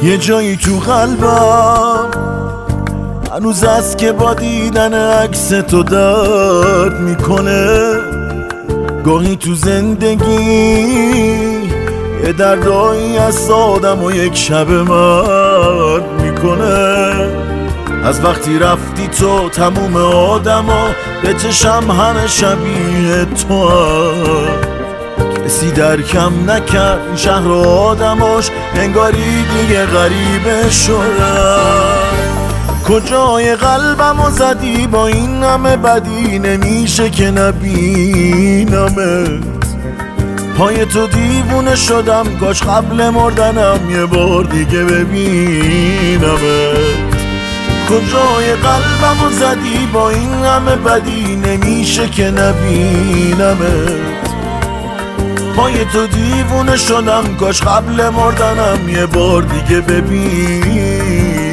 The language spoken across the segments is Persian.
یه جایی تو قلبم هنوز است که با دیدن عکس تو درد میکنه. گاهی تو زندگی یه دردایی از آدم و یک شب مرد میکنه. از وقتی رفتی تو تموم آدما به چشم همه شبیه تو هم. کسی درکم نکرد شهر و آدماش، انگاری دیگه غریبه شدن. کجای قلبمو زدی با این همه بدی، نمیشه که نبینمت. پای تو دیوونه شدم، کاش قبل مردنم یه بار دیگه ببینمت. کجای قلبمو زدی با این همه بدی، نمیشه که نبینمت. پای تو دیوونه شدم، کاش قبل مردنم یه بار دیگه ببینم.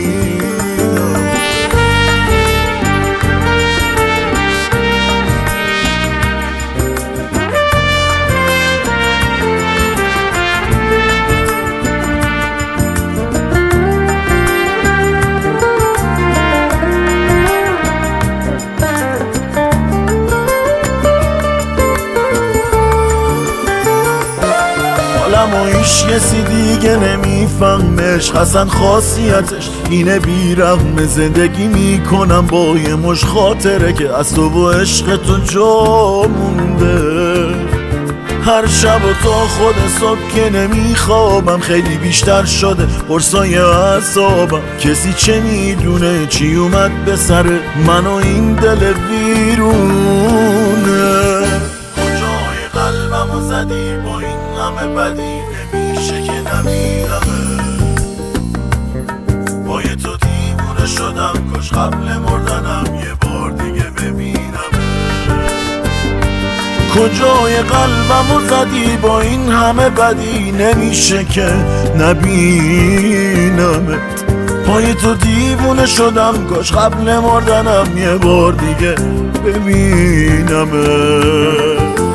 و هیچ کسی دیگه نمیفهمش، اصلا خاصیتش اینه بی‌رحم. زندگی میکنم با یه مش خاطره که از تو و عشق تو جا مونده. هر شب و تا خود صبح که نمیخوابم، خیلی بیشتر شده قرصای اعصابم. کسی چه میدونه چی اومد به سر من و این دل ویرونه. کجای قلبمو زدی با این همه بدی، نمیشه که نمیرمه. با یه تو دیوونه شدم، کاش قبل مردنم یه بار دیگه ببینم. کجای قلبمو زدی با این همه بدی، نمیشه که نبینمت. پای تو دیوونه شدم، کاش قبل مردنم یه بار دیگه ببینمت.